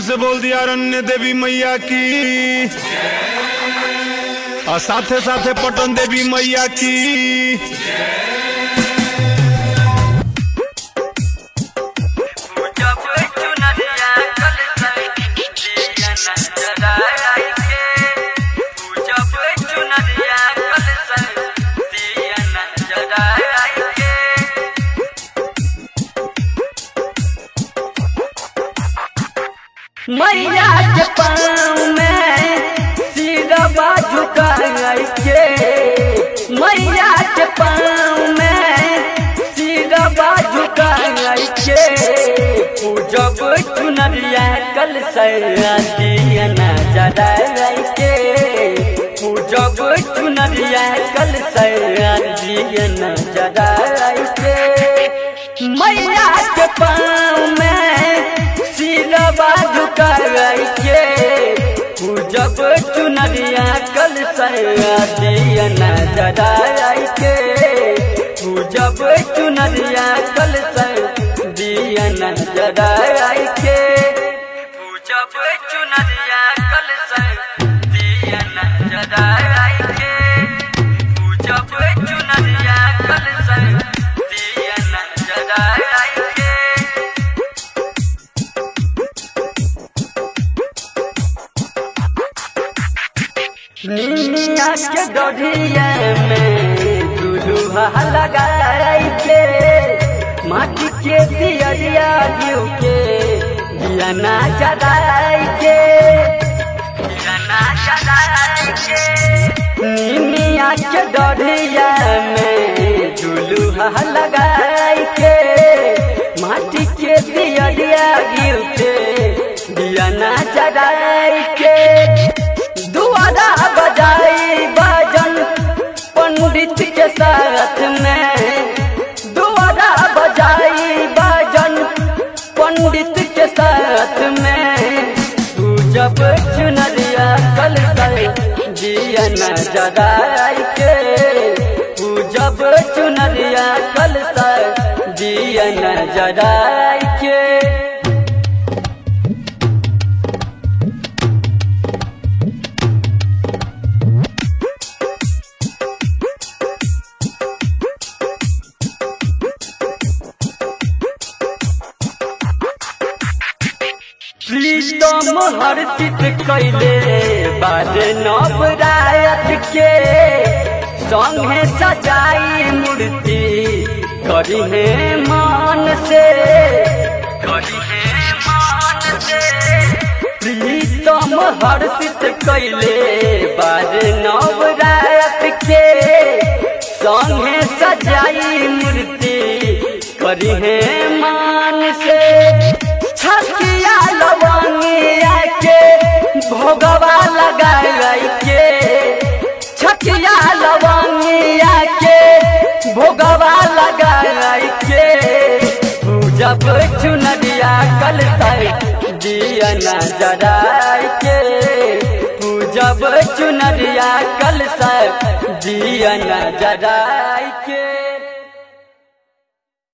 से बोल दिया अरण्य देवी मैया की, और साथे साथे पटन देवी मैया की। मैया के पाँव में सिरवा झुकाई के, मैया के पाँव में सिरवा झुकाई के, पूजब चुनरिया कल दिया जराई के, पूजब चुनरिया कल दिया जराई के। मैया के पाँव में सिरवा झुकाई के, पूजब चुनरिया कल दिया जराई के, पूजब चुनरिया कल दिया जराई के, पूजब चुनरिया कल दिया जराई के, पूजब चुनरिया कल दिया जराई के। निमिया के डोढ़िया में दुल्हा लगाई के, माटी के दियरिया गिर के दिया ना जराई के, दिया ना जराई के। निमिया के डोढ़िया में दुल्हा लगाई के, माटी के दियरिया गिर के दिया ना जराई के। दुआरा बजाई बाजन पंडित के साथ में, दुआरा बजाई बाजन पंडित के साथ में, पूजब चुनरिया कल दिया न जराई के, पूजब चुनरिया कल दिया न जराई के। प्रीतम हर्षित कैले बाद नवरायत के, संगे सजाई मूर्ति करी है मान से, करी है मान से। प्रीतम हर्षित कैले बाद नवरायत के, संगे सजाई मूर्ति करी है मान से। छकिया लवंगिया के भोगवा लगाई के, छकिया लवंगिया के भोगवा लगाई के, पूजब चुनरिया कल दिया न जराई के, पूजब चुनरिया कल दिया न जराई के।